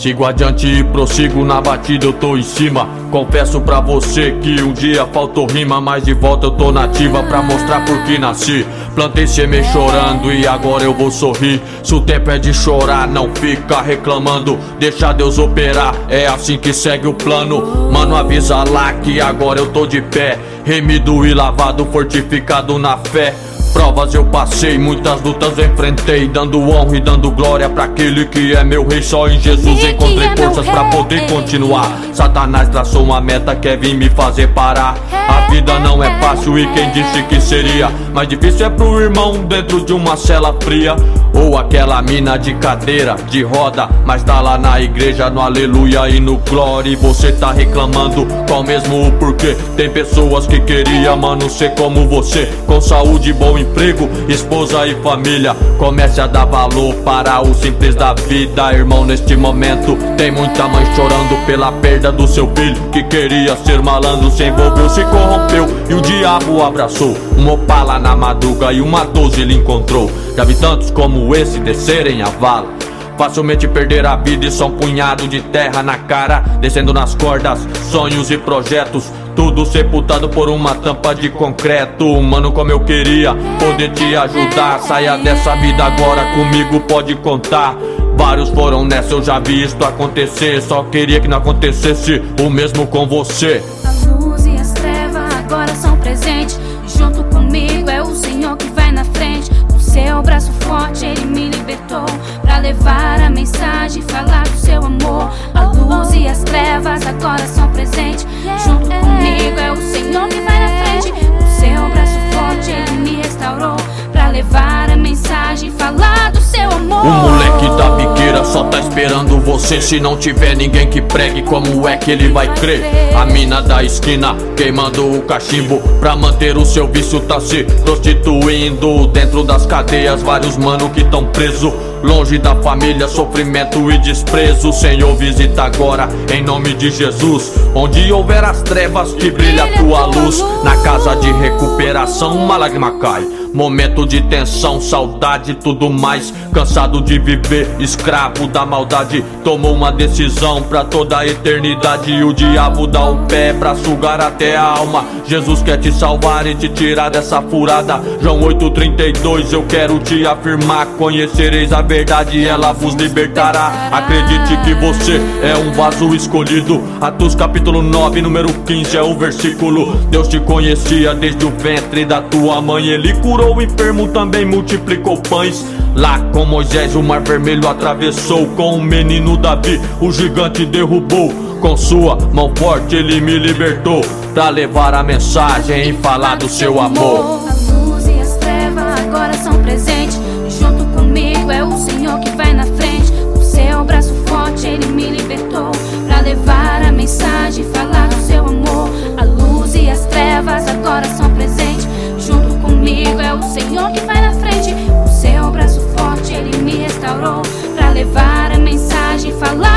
Sigo adiante e prossigo na batida, eu tô em cima. Confesso pra você que um dia faltou rima, mas de volta eu tô nativa pra mostrar por que nasci. Plantei semente chorando e agora eu vou sorrir. Se o tempo é de chorar, não fica reclamando, deixa Deus operar, é assim que segue o plano. Mano, avisa lá que agora eu tô de pé, remido e lavado, fortificado na fé. Provas eu passei, muitas lutas eu enfrentei, dando honra e dando glória pra aquele que é meu rei. Só em Jesus encontrei forças pra poder continuar. Satanás traçou uma meta, quer vir me fazer parar. A vida não é fácil e quem disse que seria? Mais difícil é pro irmão dentro de uma cela fria, ou aquela mina de cadeira, de roda, mas tá lá na igreja, no aleluia e no glória. E você tá reclamando, qual mesmo o porquê? Tem pessoas que queria, mano, ser como você, com saúde, bom emprego, esposa e família. Comece a dar valor para o simples da vida, irmão. Neste momento tem muita mãe chorando pela perda do seu filho, que queria ser malandro, se envolveu, se corrompeu e o diabo abraçou. Um Opala na madruga e uma 12 ele encontrou. Já vi tantos como esse descerem a vala, facilmente perder a vida e só um punhado de terra na cara, descendo nas cordas, sonhos e projetos, tudo sepultado por uma tampa de concreto. Mano, como eu queria poder te ajudar, saia dessa vida agora, comigo pode contar. Vários foram nessa, eu já vi isso acontecer, só queria que não acontecesse o mesmo com você. A luz e as trevas agora são presentes, e junto comigo é o Senhor que vai na frente. Com seu braço forte ele me libertou, pra levar a mensagem e falar do seu amor. A luz e as trevas agora são presentes, junto comigo é o Senhor que vai na frente. Com seu braço forte ele me restaurou, pra levar a mensagem e falar do seu amor. O moleque da biqueira só tá esperando você, se não tiver ninguém que pregue, como é que ele vai crer? A mina da esquina queimando o cachimbo, pra manter o seu vício tá se prostituindo. Dentro das cadeias vários mano que tão preso, longe da família, sofrimento e desprezo. Senhor, visita agora, em nome de Jesus. Onde houver as trevas, que brilha a tua luz. Na casa de recuperação, uma lágrima cai. Momento de tensão, saudade e tudo mais. Cansado de viver, escravo da maldade, tomou uma decisão pra toda a eternidade. E o diabo dá um pé pra sugar até a alma. Jesus quer te salvar e te tirar dessa furada. João 8,32, eu quero te afirmar: conhecereis a verdade e ela vos libertará. Acredite que você é um vaso escolhido. Atos capítulo 9, número 15 é o versículo. Deus te conhecia desde o ventre da tua mãe. Ele curou o enfermo, também multiplicou pães. Lá com Moisés o mar vermelho atravessou, com o menino Davi o gigante derrubou. Com sua mão forte ele me libertou, pra levar a mensagem e falar do seu amor. A luz e as trevas agora são presentes, e junto comigo é o Senhor que vai na frente. Com seu braço forte ele me libertou, pra levar a mensagem e falar do seu amor. A luz e as trevas agora são presentes, junto comigo é o Senhor que vai na frente. Com seu braço forte ele me restaurou, pra levar a mensagem e falar